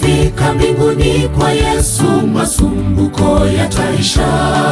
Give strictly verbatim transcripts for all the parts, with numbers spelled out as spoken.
Tutapofika mbinguni kwa Yesu, masumbuko yataisha.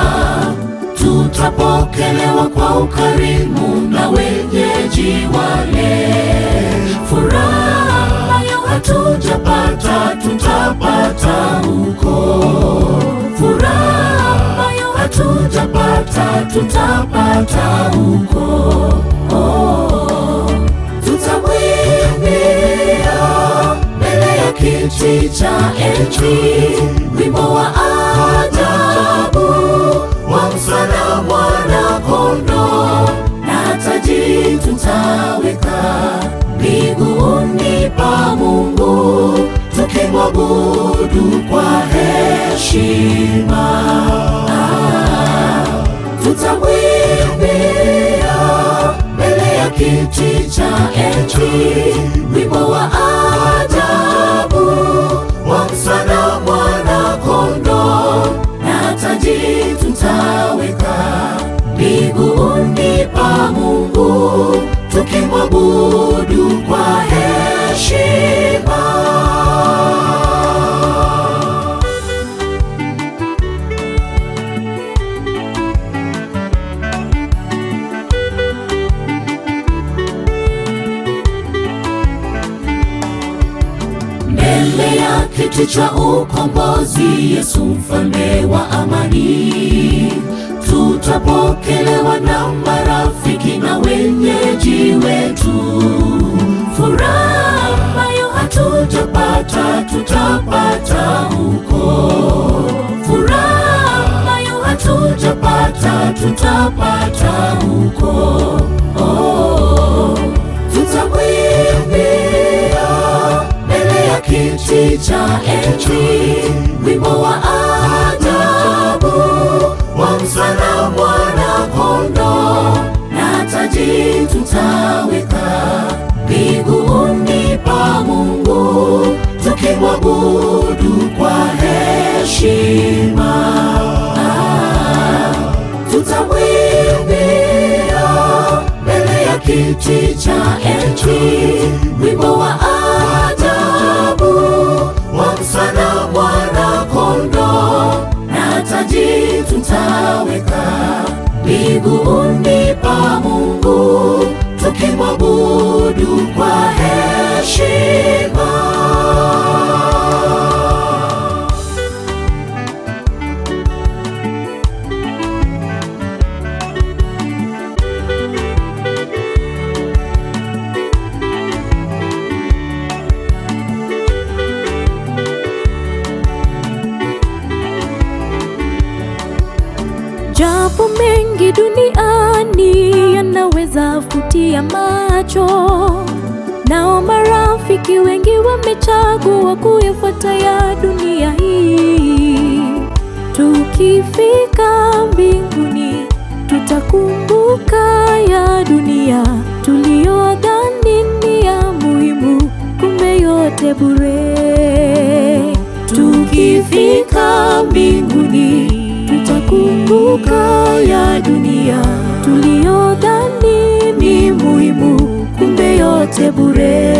Tutapokelewa kwa ukarimu na wenyeji wale. Furaha ambayo hatujapata tutapata huko. Furaha ambayo hatujapata tutapata huko. Oh, tutamwimbia mbele ya kiti cha enzi wimbo wa ajabu wa msana mwana kondoo, na taji tutaweka miguuni pa Mungu, tukimwabudu kwa heshima. Ah, tutamwimbia mbele ya kiti cha enzi wimbo wa ajabu wa msana mwana kondoo, na taji tutaweka miguuni pa Mungu, tukimwabudu kwa heshima. Mbele ya kiti cha ukombozi, Yesu mfalme wa amani, tutapokelewa na marafiki na wenyeji wetu. Furaha ambayo hatujapata tutapata huko. Furaha ambayo hatujapata tutapata huko. Oh, tutamwimbia mbele ya kiti cha enzi wimbo wa ajabu wa msana mwana kondoo, na taji tutaweka miguuni pa Mungu, tukimwabudu kwa heshima. Ah, tutamwimbia mbele ya kiti cha enzi wimbo wa ajabu wa msana mwana kondoo, na taji tutaweka miguuni pa Mungu, tukimwabudu kwa heshima. Japo mengi duniani yanaweza futia macho, nao marafiki wengi wamechagua kuyafuata ya dunia hii. Tukifika mbinguni tutakumbuka ya dunia tuliyodhani ni ya muhimu, kumbe yote bure. Tukifika mbinguni tutakumbuka ya dunia tuliyodhani ni muhimu, kumbe yote bure.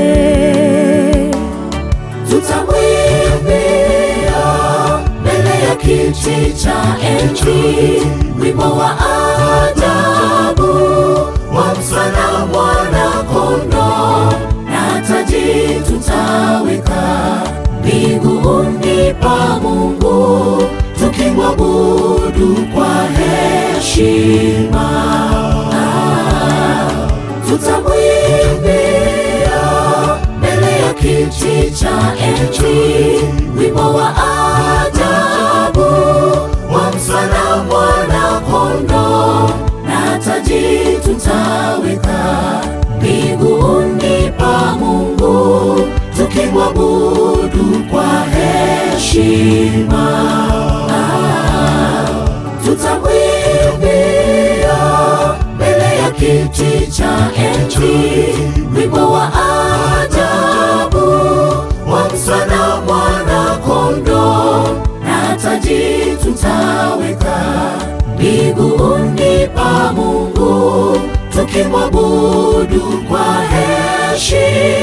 Tutamwimbia mbele ya kiti cha enzi wimbo wa ajabu wa msana mwana kondoo, na taji tutaweka miguuni pa Mungu, tukimwabudu kwa heshima. Ah, tutamwimbia mbele ya kiti cha enzi wimbo wa ajabu wa msana mwana kondoo, na taji tutaweka miguuni pa Mungu, tukimwabudu kwa heshima. Tutamwimbia mbele ya kiti cha enzi wimbo wa ajabu wa msana mwana kondoo, na taji tutaweka miguuni pa Mungu, tukimwabudu kwa heshima.